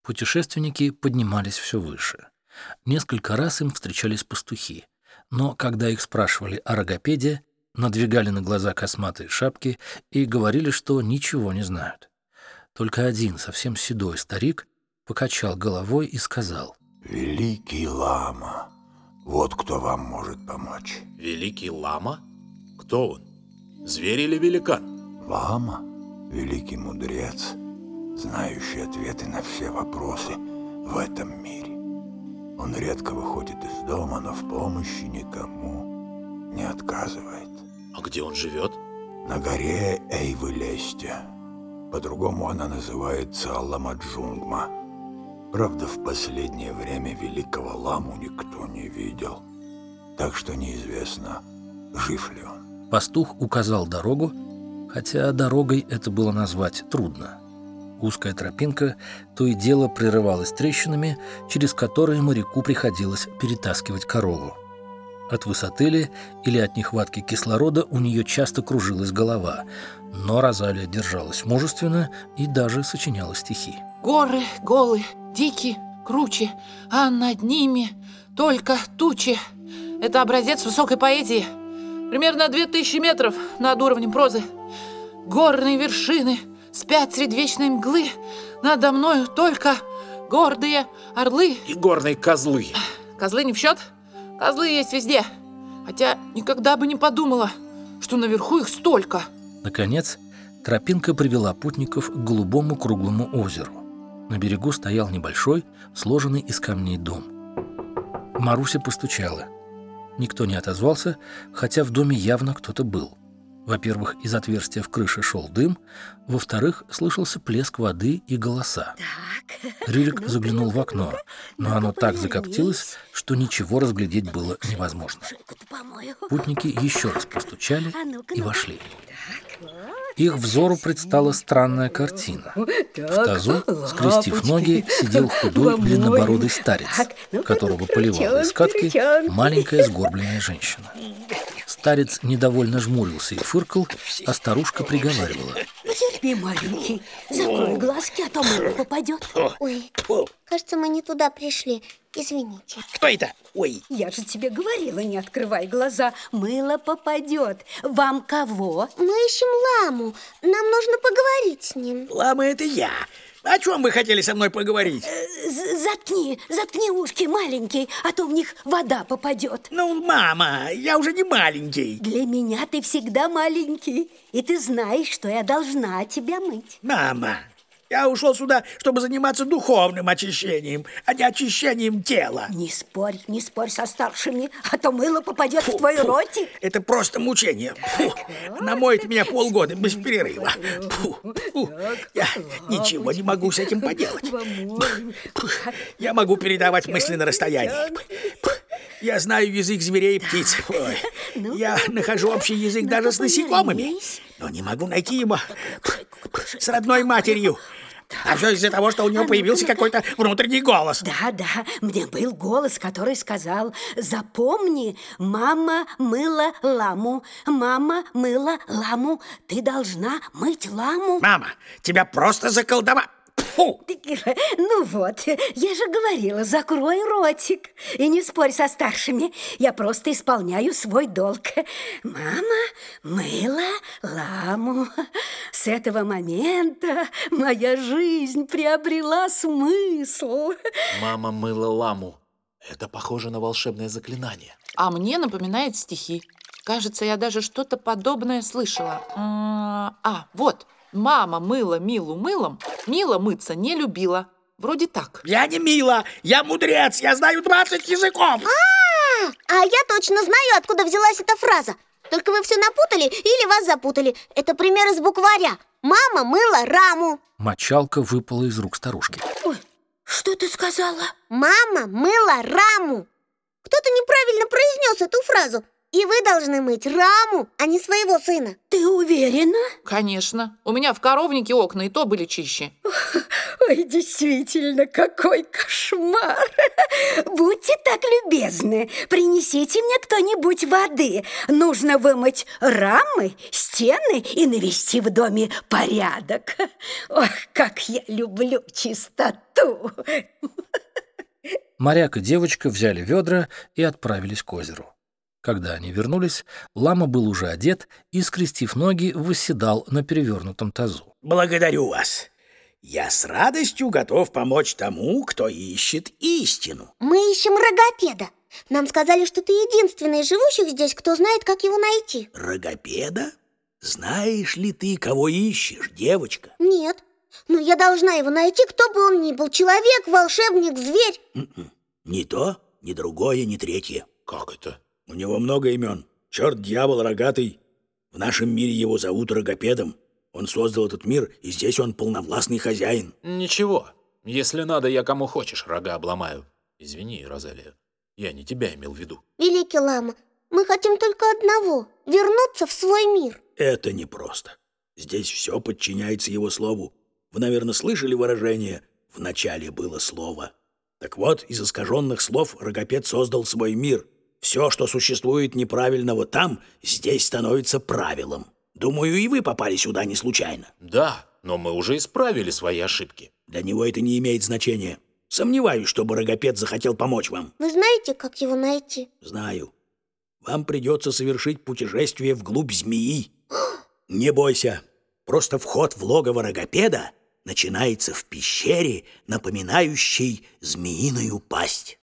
Путешественники поднимались все выше. Несколько раз им встречались пастухи, но когда их спрашивали о Рогопеде, надвигали на глаза косматые шапки и говорили, что ничего не знают. Только один, совсем седой старик, покачал головой и сказал: «Великий лама, вот кто вам может помочь». Великий лама? Кто он? Зверь или великан? Лама – великий мудрец, знающий ответы на все вопросы в этом мире. Он редко выходит из дома, но в помощи никому не отказывает. А где он живет? На горе Эйвы-Лесте. По-другому она называется Ламаджунгма. Правда, в последнее время великого ламу никто не видел, так что неизвестно, жив ли он. Пастух указал дорогу, хотя дорогой это было назвать трудно. Узкая тропинка то и дело прерывалась трещинами, через которые моряку приходилось перетаскивать корову. От высоты ли или от нехватки кислорода у нее часто кружилась голова, но Розалия держалась мужественно и даже сочиняла стихи. Горы голы, дикие, круче, а над ними только тучи. Это образец высокой поэзии. Примерно 2000 метров над уровнем прозы. Горные вершины спят средь вечной мглы. Надо мною только гордые орлы. И горные козлы. Козлы не в счет? Козлы есть везде. Хотя никогда бы не подумала, что наверху их столько. Наконец, тропинка привела путников к голубому круглому озеру. На берегу стоял небольшой, сложенный из камней дом. Маруся постучала. Никто не отозвался, хотя в доме явно кто-то был. Во-первых, из отверстия в крыше шел дым, во-вторых, слышался плеск воды и голоса. Рюрик заглянул в окно, но оно так закоптилось, что ничего разглядеть было невозможно. Путники еще раз постучали и вошли. Их взору предстала странная картина. В тазу, скрестив ноги, сидел худой длиннобородый старец, которого поливала из катки маленькая сгорбленная женщина. Старец недовольно жмурился и фыркал, а старушка приговаривала: «Терпи, маленький, закрой глазки, а то мыло попадет». Ой, кажется, мы не туда пришли. Извините. Кто это? Ой. Я же тебе говорила, не открывай глаза, мыло попадет. Вам кого? Мы ищем ламу. Нам нужно поговорить с ним. Лама, это я. О чем вы хотели со мной поговорить? Заткни ушки, маленький, а то в них вода попадет. Ну, мама, я уже не маленький. Для меня ты всегда маленький, и ты знаешь, что я должна тебя мыть. Мама, я ушел сюда, чтобы заниматься духовным очищением, а не очищением тела. Не спорь со старшими, а то мыло попадет в твой ротик. Это просто мучение. Она моет меня полгода без перерыва. Я ничего не могу с этим поделать. Я могу передавать мысли на расстоянии. Я знаю язык зверей и птиц. Я нахожу общий язык даже с насекомыми, но не могу найти его с родной матерью. А все из-за того, что у него появился какой-то внутренний голос. Да, мне был голос, который сказал: запомни, мама мыла ламу. Мама мыла ламу. Ты должна мыть ламу. Мама, тебя просто заколдовали. Фу! Ну вот, я же говорила, закрой ротик и не спорь со старшими. Я просто исполняю свой долг. Мама мыла ламу. С этого момента моя жизнь приобрела смысл. Мама мыла ламу. Это похоже на волшебное заклинание. А мне напоминает стихи. Кажется, я даже что-то подобное слышала. Вот. Мама мыла Милу мылом, Мила мыться не любила. Вроде так. Я не Мила, я мудрец, я знаю 20 языков. А я точно знаю, откуда взялась эта фраза. Только вы все напутали или вас запутали. Это пример из букваря. Мама мыла раму. Мочалка выпала из рук старушки. Ой, что ты сказала? Мама мыла раму. Кто-то неправильно произнес эту фразу. И вы должны мыть Раму, а не своего сына. Ты уверена? Конечно. У меня в коровнике окна и то были чище. Ой, действительно, какой кошмар! Будьте так любезны, принесите мне кто-нибудь воды. Нужно вымыть рамы, стены и навести в доме порядок. Ох, как я люблю чистоту! Моряк и девочка взяли ведра и отправились к озеру. Когда они вернулись, лама был уже одет и, скрестив ноги, восседал на перевернутом тазу. Благодарю вас. Я с радостью готов помочь тому, кто ищет истину. Мы ищем Рогопеда. Нам сказали, что ты единственный из живущих здесь, кто знает, как его найти. Рогопеда? Знаешь ли ты, кого ищешь, девочка? Нет. Но я должна его найти, кто бы он ни был. Человек, волшебник, зверь. Ни то, ни другое, ни третье. Как это? У него много имен. Черт, дьявол, рогатый. В нашем мире его зовут Рогопедом. Он создал этот мир, и здесь он полновластный хозяин. Ничего. Если надо, я кому хочешь рога обломаю. Извини, Розалия, я не тебя имел в виду. Великий лама, мы хотим только одного — вернуться в свой мир. Это непросто. Здесь все подчиняется его слову. Вы, наверное, слышали выражение «в начале было слово». Так вот, из искаженных слов Рогопед создал свой мир. Все, что существует неправильного там, здесь становится правилом. Думаю, и вы попали сюда не случайно. Да, но мы уже исправили свои ошибки. Для него это не имеет значения. Сомневаюсь, чтобы Рогопед захотел помочь вам. Вы знаете, как его найти? Знаю. Вам придется совершить путешествие вглубь змеи. Не бойся. Просто вход в логово Рогопеда начинается в пещере, напоминающей змеиную пасть.